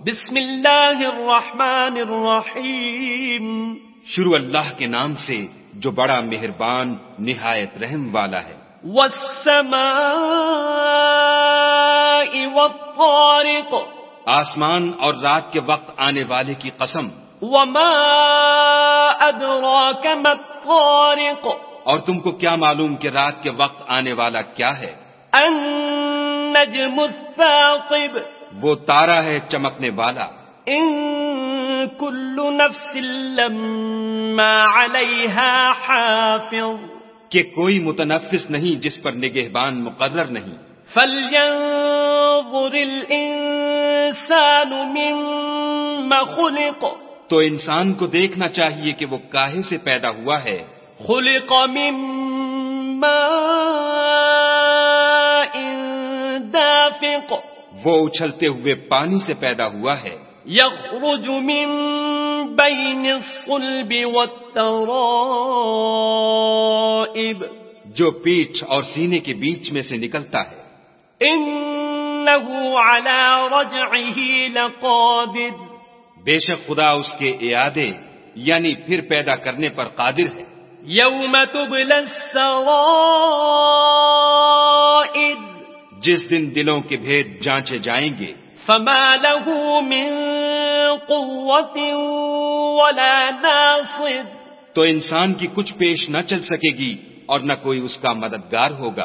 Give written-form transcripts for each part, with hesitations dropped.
بسم اللہ الرحمن الرحیم. شروع اللہ کے نام سے جو بڑا مہربان نہایت رحم والا ہے. والسماء والطارق. آسمان اور رات کے وقت آنے والے کی قسم. وما ادراک ما الطارق. اور تم کو کیا معلوم کہ رات کے وقت آنے والا کیا ہے؟ النجم الثاقب. وہ تارا ہے چمکنے والا. ان کل نفس لما علیہا حافظ. کہ کوئی متنفس نہیں جس پر نگہبان مقرر نہیں. فلینظر الانسان مما خلق. تو انسان کو دیکھنا چاہیے کہ وہ کاہے سے پیدا ہوا ہے. خلق من ماء دافق. وہ اچھلتے ہوئے پانی سے پیدا ہوا ہے. یخرج من بین الصلب والترائب. جو پیٹھ اور سینے کے بیچ میں سے نکلتا ہے. انہ علی رجعہ لقادر. بے شک خدا اس کے اعادے یعنی پھر پیدا کرنے پر قادر ہے. یوم تبلی السرائر. جس دن دلوں کے بھید جانچے جائیں گے. فما له من قوة ولا ناصر. تو انسان کی کچھ پیش نہ چل سکے گی اور نہ کوئی اس کا مددگار ہوگا.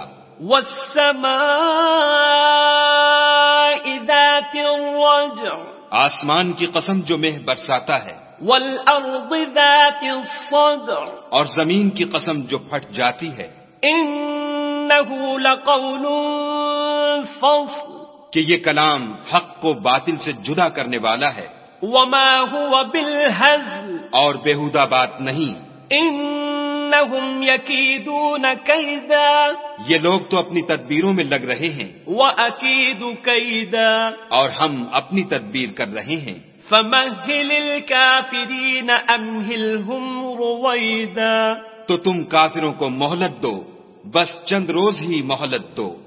والسماء ذات الرجع. آسمان کی قسم جو مہ برساتا ہے. والارض ذات الصدع. اور زمین کی قسم جو پھٹ جاتی ہے. انه لقول فصل. کہ یہ کلام حق کو باطل سے جدا کرنے والا ہے. وما هو بالهزل. اور بیہودہ بات نہیں. انہم یکیدون کیدا. یہ لوگ تو اپنی تدبیروں میں لگ رہے ہیں. وَأَكِيدُ كَيْدًا. اور ہم اپنی تدبیر کر رہے ہیں. فَمَهِّلِ الْكَافِرِينَ أَمْهِلْهُمْ رُوَيْدًا. تو تم کافروں کو مہلت دو، بس چند روز ہی مہلت دو.